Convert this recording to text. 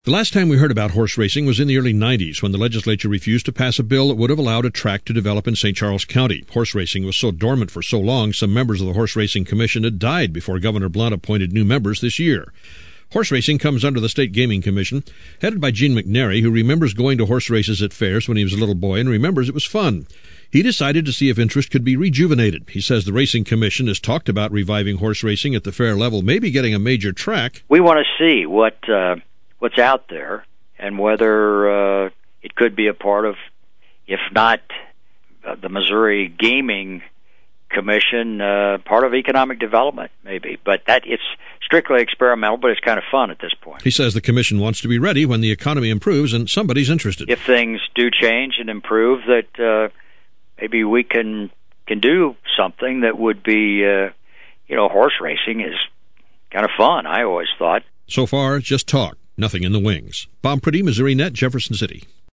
The last time we heard about horse racing was in the early 90s when the legislature refused to pass a bill that would have allowed a track to develop in St. Charles County. Horse racing was so dormant for so long, some members of the Horse Racing Commission had died before Governor Blunt appointed new members this year. Horse racing comes under the State Gaming Commission, headed by Gene McNary, who remembers going to horse races at fairs when he was a little boy and remembers it was fun. He decided to see if interest could be rejuvenated. He says the Racing Commission has talked about reviving horse racing at the fair level, maybe getting a major track. We want to see what's out there and whether it could be a part of, if not the Missouri Gaming Commission, part of economic development, maybe. But that it's strictly experimental, but it's kind of fun at this point. He says the commission wants to be ready when the economy improves and somebody's interested. If things do change and improve, that maybe we can do something that would be, horse racing is kind of fun, I always thought. So far, just talk, nothing in the wings. Bob Priddy, Missouri Net, Jefferson City.